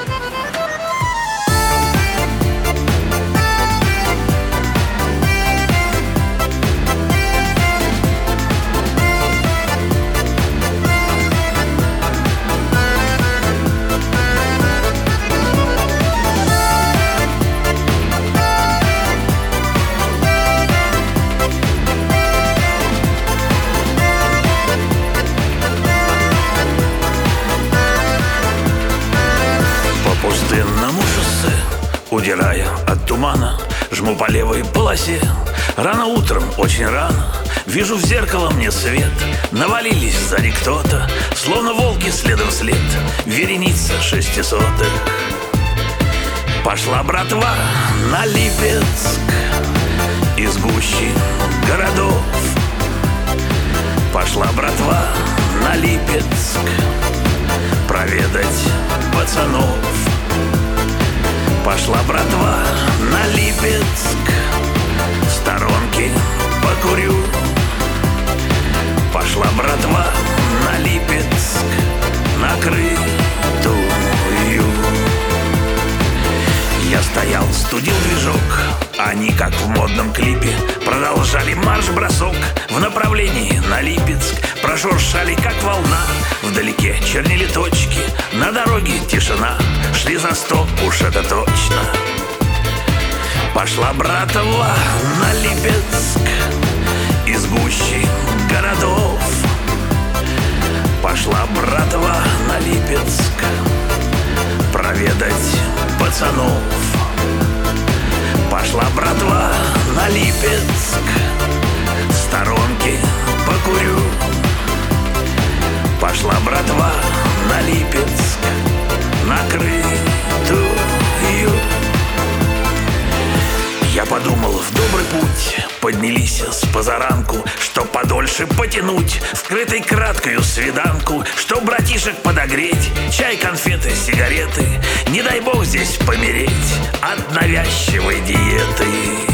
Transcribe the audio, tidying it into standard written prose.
Пустынному шоссе, удирая от тумана, жму по левой полосе. Рано утром, очень рано, вижу в зеркало мне свет. Навалились сзади кто-то, словно волки следом вслед. Вереница 600-х. Пошла братва на Липецк из гущи городов. Пошла братва на Липецк проведать пацанов. Пошла братва на Липецк, в сторонке покурю. Пошла братва на Липецк, накрытую. Я стоял, студил движок, они, как в модном клипе, продолжали марш-бросок в направлении на Липецк. Прошуршали, как волна, вдалеке чернели точки. На дороге тишина, шли за 100, уж это точно. Пошла братва на Липецк из гущи городов. Пошла братва на Липецк проведать пацанов. Пошла братва на Липецк, в сторонке покурю. Пошла братва на Липецк, накрытую. Я подумал, в добрый путь поднялись с позаранку, чтоб подольше потянуть вскрытой краткою свиданку, чтоб братишек подогреть, чай, конфеты, сигареты. Не дай бог здесь помереть от навязчивой диеты.